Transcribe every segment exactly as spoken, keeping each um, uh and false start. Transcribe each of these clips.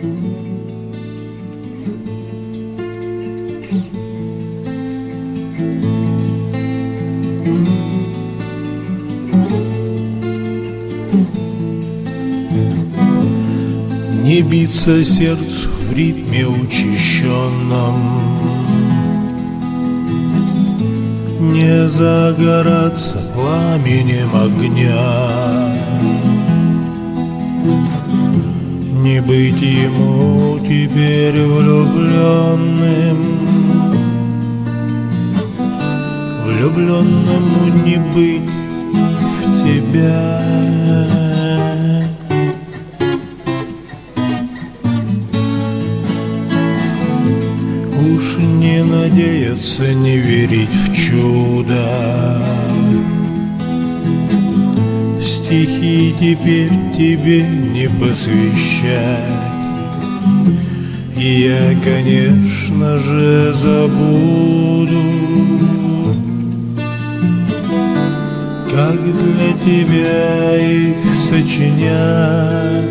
Не биться сердцу в ритме учащенном, не загораться пламенем огня, не быть ему теперь влюбленным, влюбленному не быть в тебя. Уж не надеяться, не верить в чудо, стихи теперь тебе не посвящать. И я, конечно же, забуду, как для тебя их сочинять.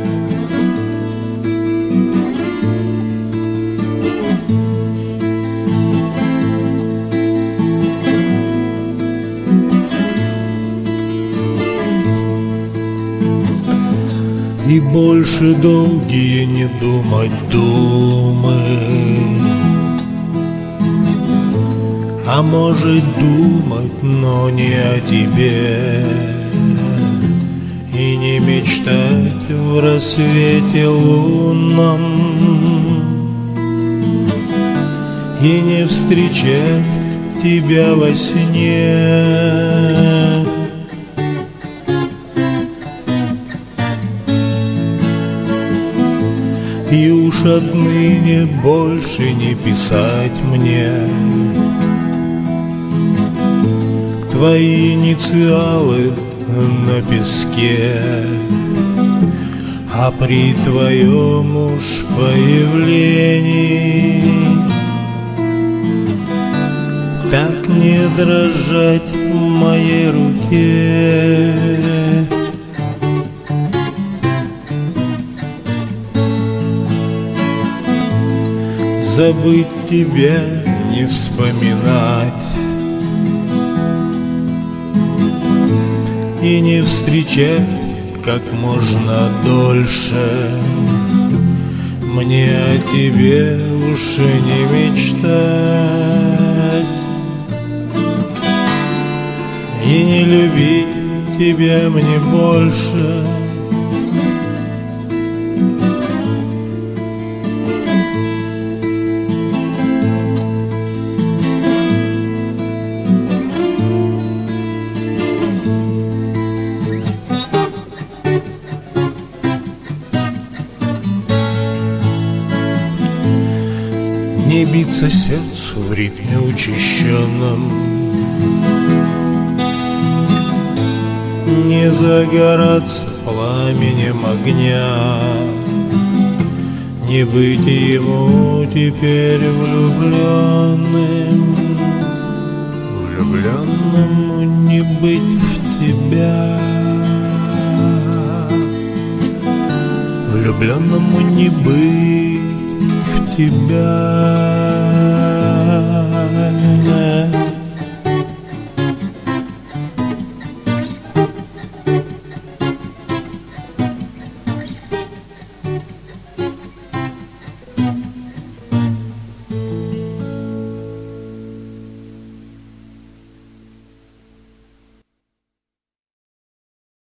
И больше долгие не думать думы, а может думать, но не о тебе, и не мечтать в рассвете лунном, и не встречать тебя во сне. И уж отныне больше не писать мне твои инициалы на песке, а при твоем уж появлении так не дрожать в моей руке. Забыть тебя, не вспоминать и не встречать как можно дольше. Мне о тебе уж и не мечтать, и не любить тебя мне больше. Не биться сердцу в ритме учащенном, не загораться пламенем огня, не быть ему теперь влюбленным, влюбленному не быть в тебя, влюбленному не быть в тебя.